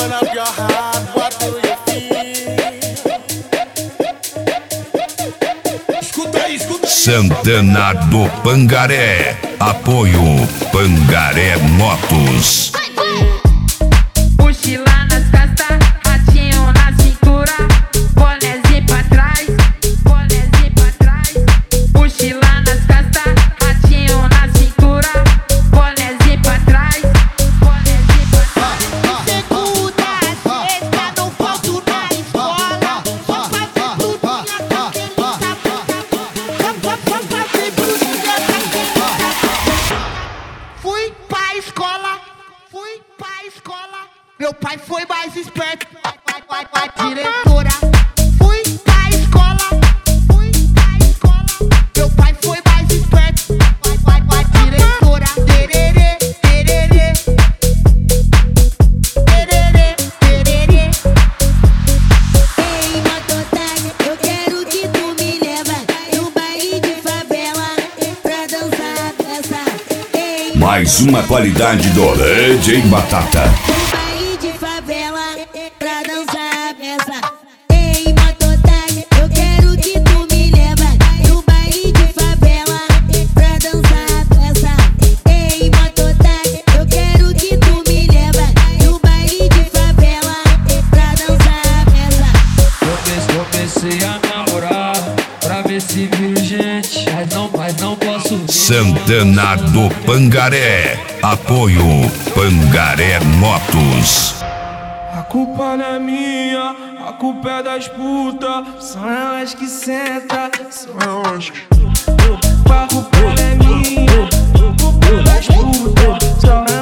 Santana do Pangaré. Apoio Pangaré Motos. Mochila nas costas, ratinho na cintura, bonézinho pra trás, bonézinho pra trás. Mochila nas costas, ratinho na cintura, bonézinho pra trás, bonézinho pra trás. Segunda, sexta, não falto na escola. Só fazer brutinha com aquele sabor. Só fazer brutinha com aquele sabor. Fui pra escola. Meu pai foi mais esperto, vai, diretora. Fui pra escola. Meu pai foi mais esperto, vai, diretora. Tererê, tererê. Tererê, tererê. Ei, mototáxi, eu quero que tu me leva no baile de favela pra dançar essa. Ei, Mais uma qualidade do DJ Batata. pra dançar essa. Ei, mototáxi, eu quero que tu me leva no baile de favela pra dançar essa. Ei, mototáxi, eu quero que tu me leva no baile de favela pra dançar essa. Comecei a namorar pra ver se vira gente, mas não posso. Santana do Pangaré. Apoio Pangaré Motos. A culpa não é minha, a culpa é das putas. São elas que sentam, são elas que... A culpa não é minha, a culpa é das putas. São